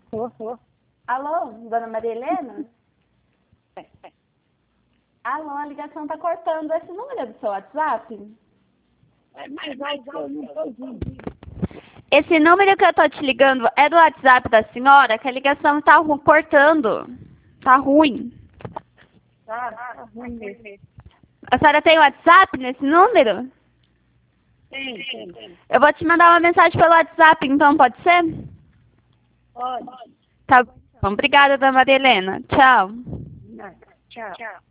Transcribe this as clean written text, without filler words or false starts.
Alô, dona Maria Helena? Alô, a ligação tá cortando. Esse número é do seu WhatsApp? Esse número que eu tô te ligando é do WhatsApp da senhora, que a ligação tá cortando. Tá ruim. Tá ruim mesmo. A senhora tem WhatsApp nesse número? Tem. Eu vou te mandar uma mensagem pelo WhatsApp, então pode ser? Pode. Tá bom. Obrigada, dona Maria Helena. Tchau. Tchau.